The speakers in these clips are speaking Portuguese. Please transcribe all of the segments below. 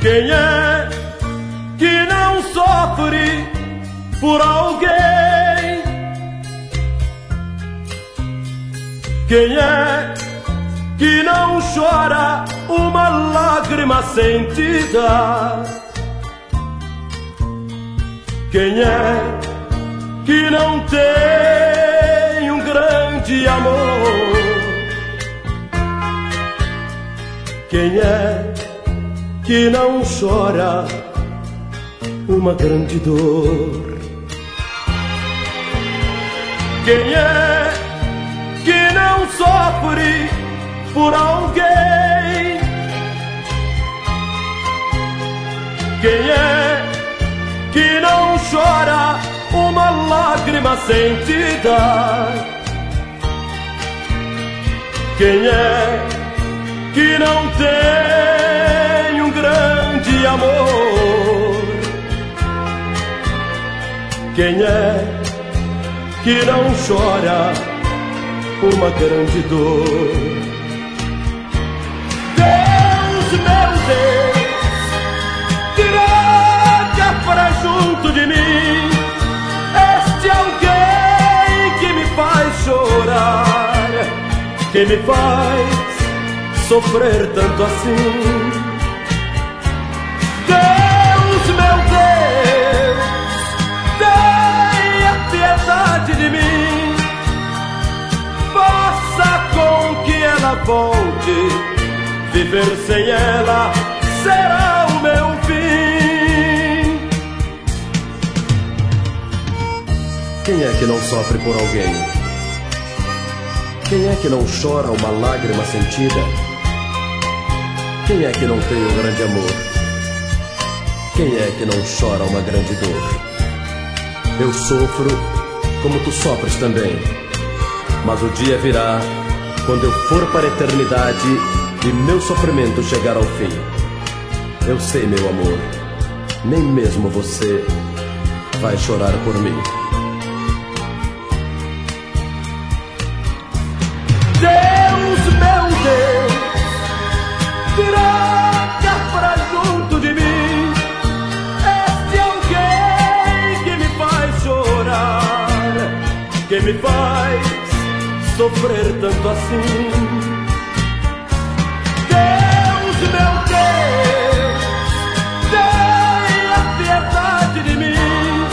Quem é que não sofre por alguém? Quem é que não chora uma lágrima sentida? Quem é que não tem um grande amor? Quem é que não chora uma grande dor? Quem é que não sofre por alguém? Quem é que não chora uma lágrima sentida? Quem é que não tem um grande amor? Quem é que não chora uma grande dor? Deus, meu Deus, traga pra junto de mim este alguém que me faz chorar, que me faz sofrer tanto assim. Deus, meu Deus, tenha piedade de mim, faça com que ela volte, viver sem ela será o meu fim. Quem é que não sofre por alguém? Quem é que não chora uma lágrima sentida? Quem é que não tem um grande amor? Quem é que não chora uma grande dor? Eu sofro como tu sofres também, mas o dia virá quando eu for para a eternidade e meu sofrimento chegar ao fim. Eu sei, meu amor, nem mesmo você vai chorar por mim. Deus, meu Deus, traga pra junto de mim este alguém que me faz chorar, que me faz sofrer tanto assim. Deus, meu Deus, tenha piedade de mim,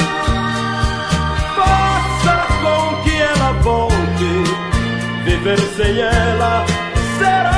faça com que ela volte, viver sem ela será